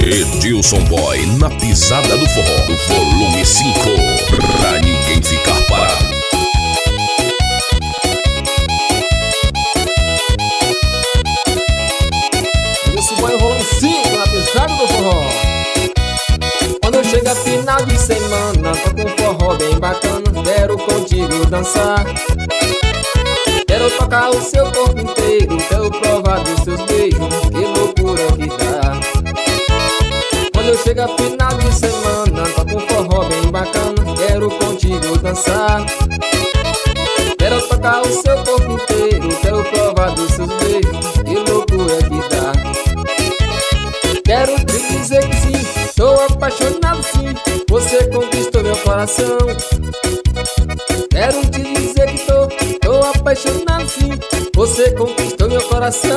Edilson Boy na pisada do forró, volume 5, pra ninguém ficar parado. Edilson Boy, volume 5 na pisada do forró. Quando chega final de semana, tô com um forró bem bacana, quero contigo dançar. Quero tocar o seu corpo inteiro, quero provar dos seus beijos, que loucura que dá. Quando chega final de semana, tô com um forró bem bacana, quero contigo dançar. Quero tocar o seu corpo inteiro, quero provar dos seus beijos, que loucura que dá. Quero te dizer que sim, estou apaixonado sim, você conquistou meu coração. Quero te dizer que tô apaixonado sim, você conquistou meu coração.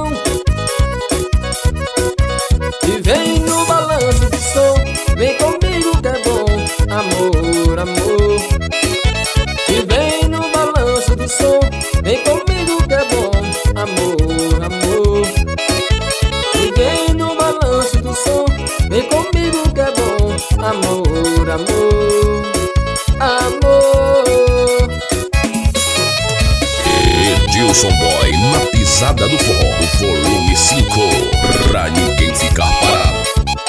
E vem no balanço do som, vem comigo que é bom, amor, amor. E vem no balanço do som, vem comigo que é bom, amor, amor. E vem no balanço do som, vem comigo que é bom, amor, amor, amor. Edilson Boy na pisada do forró, volume 5, pra ninguém ficar parado.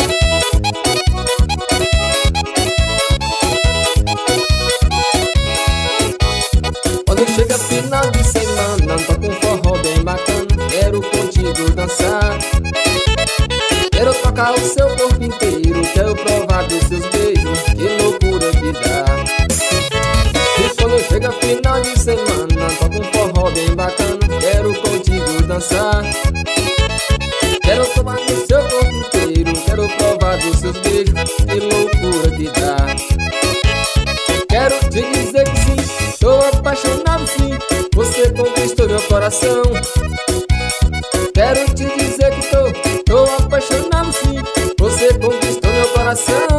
Quando chega final de semana, tô com um forró bem bacana, quero contigo dançar. Quero tocar o seu corpo inteiro, quero provar dos seus beijos, que loucura que dá. E quando chega final de semana, tô com um forró bem bacana, quero contigo dançar. Quero tomar no seu corpo inteiro, quero provar dos seus beijos, que loucura que dá. Quero te dizer que sim, estou apaixonado sim, você conquistou meu coração. Quero te dizer que tô apaixonado sim, você conquistou meu coração.